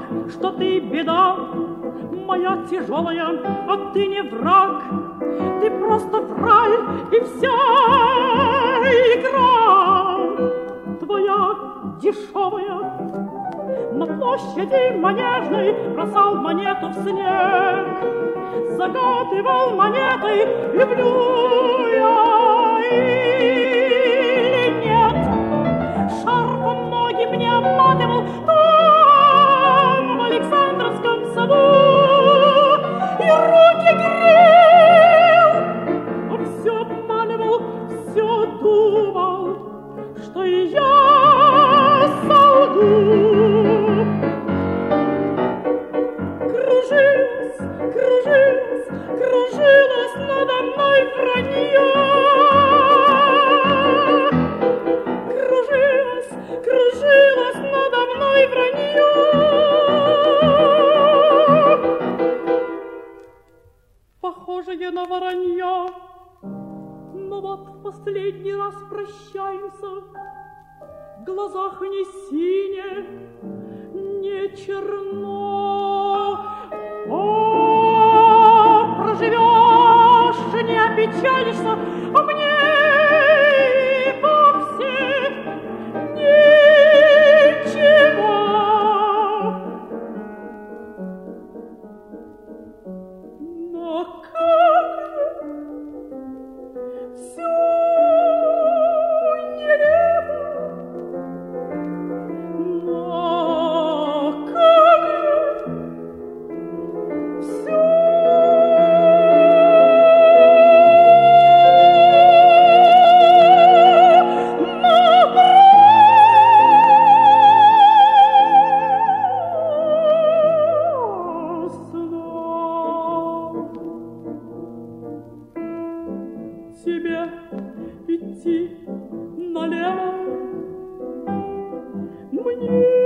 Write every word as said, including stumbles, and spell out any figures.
что ты беда, моя тяжелая, а ты не враг. Ты просто фраер, и вся игра твоя дешевая. На площади Манежной бросал монету в снег, загадывал монетой, люблю я или нет. Шарфом ноги мне обматывал там, в Александровском саду, и руки грел, а все обманывал, все думал, что и я солгу. Кружилась, кружилась, кружилась надо мной вранье. Кружилась, кружилась надо мной вранье. Похожее на воронье. Но вот в последний раз прощаемся. В глазах не синее, не черно. О, проживешь, не опечалишься, а мне вовсе ничего. Но как же все нелепо. Но как же все тебе идти налево, мне